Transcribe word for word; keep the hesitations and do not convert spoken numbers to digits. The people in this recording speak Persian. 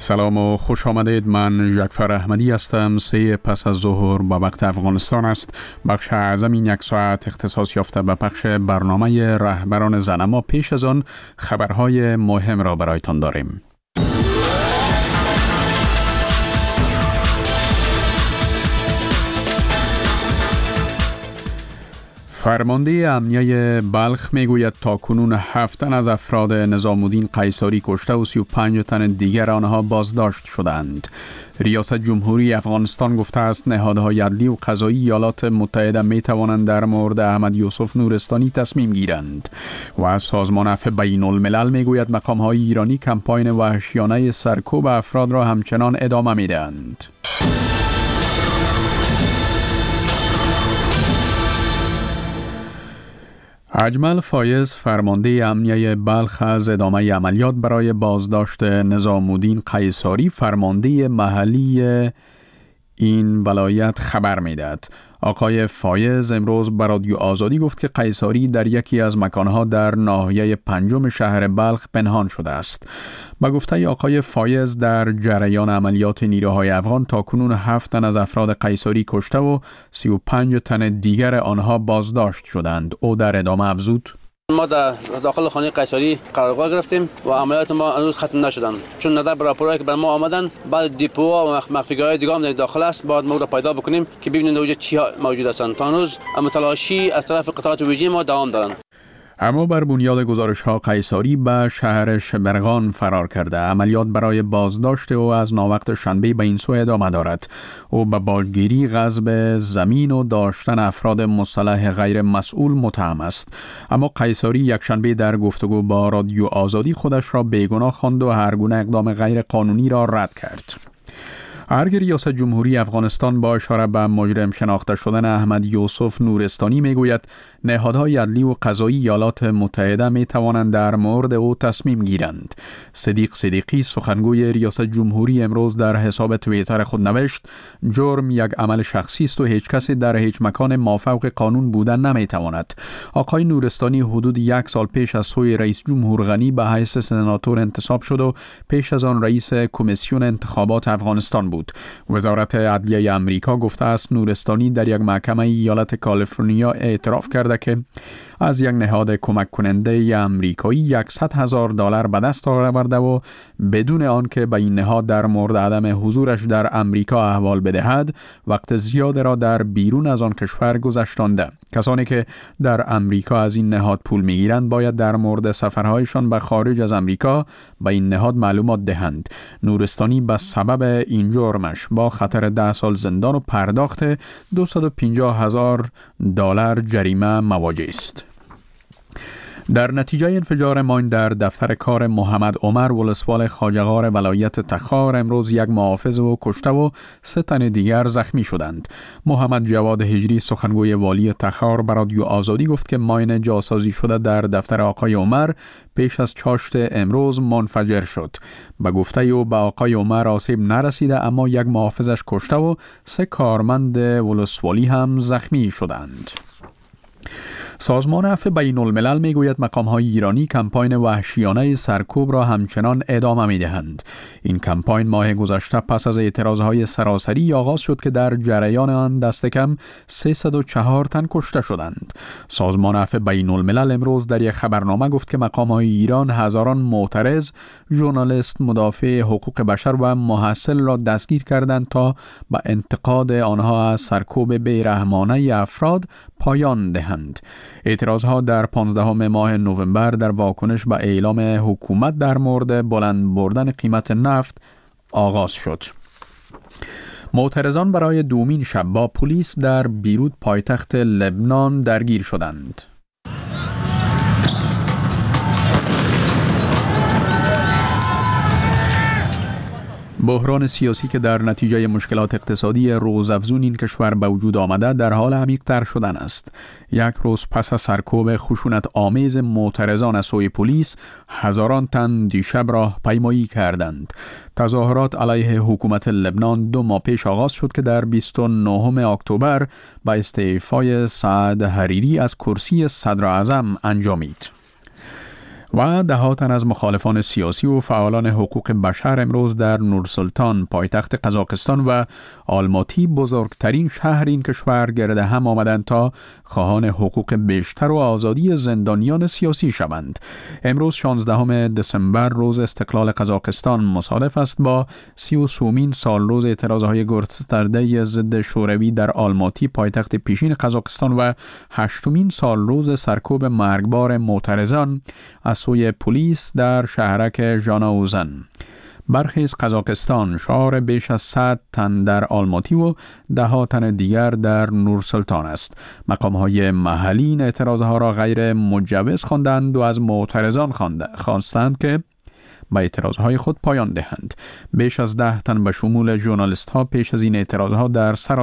سلام و خوش آمدید. من جعفر احمدی هستم. سه پس از ظهر با وقت افغانستان است. بخش اعظم این یک ساعت اختصاص یافته به پخش برنامه رهبران زن، اما پیش از آن خبرهای مهم را برایتان داریم. فرمانده امنیه بلخ میگوید تاکنون هفت تن از افراد نظام الدین قیصاری کشته و سی و پنج تن دیگر آنها بازداشت شدند. ریاست جمهوری افغانستان گفته است نهادهای عدلی و قضایی ایالات متحده می توانند در مورد احمد یوسف نورستانی تصمیم گیرند و از سازمان عفو بین الملل میگوید مقام‌های ایرانی کمپاین وحشیانه سرکوب افراد را همچنان ادامه میدهند. اجمل فایز فرمانده امنیه بلخ از ادامه عملیات برای بازداشت نظام الدین قیصاری فرمانده محلی این ولایت خبر میدهد. آقای فایز امروز به رادیو آزادی گفت که قیصاری در یکی از مکانها در ناحیه پنجم شهر بلخ پنهان شده است. با گفته آقای فایز در جریان عملیات نیروهای افغان تاکنون هفت تن از افراد قیصاری کشته و سی و پنج تن دیگر آنها بازداشت شدند. او در ادامه افزود: ما در داخل خانه قیصاری قرارگاه گرفتیم و عملیات ما هنوز ختم نشدن، چون نظر بر راپورایی که بر ما آمدن بعد دیپوها و مخفیگاه‌های دیگه هم داخل است. باید ما رو پیدا بکنیم که ببینیم اونجا چی موجود هستند. تا هنوز متلاشی از طرف قطعات ویژه ما دوام دارند. اما بر بنیاد گزارش‌ها قیصاری به شهر شبرغان فرار کرده. عملیات برای بازداشت او از ناوقت شنبه به این سو ادامه دارد. او به باجگیری، غصب زمین و داشتن افراد مسلح غیر مسئول متهم است. اما قیصاری یک شنبه در گفتگو با رادیو آزادی خودش را بیگناه خواند و هر گونه اقدام غیر قانونی را رد کرد. ارگ ریاست جمهوری افغانستان با اشاره به مجرم شناخته شدن احمد یوسف نورستانی میگوید نهادهای عدلی و قضایی ایالات متحده می توانند در مورد او تصمیم گیرند. صدیق صدیقی سخنگوی ریاست جمهوری امروز در حساب توییتر خود نوشت جرم یک عمل شخصی است و هیچ کسی در هیچ مکان مافوق قانون بودن نمی تواند. آقای نورستانی حدود یک سال پیش از سوی رئیس جمهور غنی به حیث سناتور انتصاب شد و پیش از آن رئیس کمیسیون انتخابات افغانستان بود. وزارت عدلیه امریکا گفته است نورستانی در یک محکمه ایالت کالیفرنیا اعتراف کرده که از یک نهاد کمک کننده امریکایی صد هزار دلار به دست آورده و بدون آنکه به این نهاد در مورد عدم حضورش در امریکا احوال بدهد وقت زیاد را در بیرون از آن کشور گذشتانده. کسانی که در امریکا از این نهاد پول میگیرند باید در مورد سفرهایشان به خارج از امریکا به این نهاد معلومات دهند. نورستانی به سبب این جرمش با خطر ده سال زندان و پرداخت دویست و پنجاه هزار دلار جریمه مواجه است. در نتیجه انفجار ماین در دفتر کار محمد عمر ولسوال خواجه‌غار ولایت تخار امروز یک محافظ و کشته و سه تن دیگر زخمی شدند. محمد جواد هجری سخنگوی والی تخار به رادیو آزادی گفت که ماین جاسازی شده در دفتر آقای عمر پیش از چاشت امروز منفجر شد. به گفته او به آقای عمر آسیب نرسیده، اما یک محافظش کشته و سه کارمند ولسوالی هم زخمی شدند. سازمان عفو بین الملل میگوید مقام‌های ایرانی کمپاین وحشیانه سرکوب را همچنان ادامه می‌دهند. این کمپاین ماه گذشته پس از اعتراضهای سراسری آغاز شد که در جریان آن دست کم سیصد و چهار تن کشته شدند. سازمان عفو بین الملل امروز در یک خبرنامه گفت که مقام‌های ایران هزاران معترض، ژورنالیست، مدافع حقوق بشر و محصل را دستگیر کردند تا به انتقاد آنها از سرکوب بیرحمانه افراد پایان دهند. اعتراضها در پانزدهم ماه نوامبر در واکنش به اعلام حکومت در مورد بلند بردن قیمت نفت آغاز شد. معترضان برای دومین شب با پلیس در بیروت پایتخت لبنان درگیر شدند. بحران سیاسی که در نتیجه مشکلات اقتصادی روزافزون این کشور به وجود آمده در حال عمیق‌تر شدن است. یک روز پس از سرکوب خشونت آمیز معترضان از سوی پلیس، هزاران تن دیشب راهپیمایی کردند. تظاهرات علیه حکومت لبنان دو ماه پیش آغاز شد که در بیست و نهم اکتبر با استعفای سعد حریری از کرسی صدر اعظم انجامید. و ده تن از مخالفان سیاسی و فعالان حقوق بشر امروز در نورسلطان پایتخت قزاقستان و آلماتی بزرگترین شهر این کشور گرد هم آمدند تا خواهان حقوق بیشتر و آزادی زندانیان سیاسی شوند. امروز شانزدهم دسامبر روز استقلال قزاقستان مصادف است با سی و سومین سال روز اعتراضهای گسترده ضد شوروی در آلماتی پایتخت پیشین قزاقستان و هشتمین سال روز سرکوب مرگبار معترضان از سوی پلیس در شهرک ژاناوزن. برخی از قزاقستان شعار بیش از صد تن در آلماتی و ده ها تن دیگر در نورسلطان است. مقام‌های محلی این اعتراضها را غیر مجوز خواندند و از معترضان خواستند که با اعتراضهای خود پایان دهند. بیش از ده تن به شمول ژورنالیست‌ها پیش از این اعتراضها در سر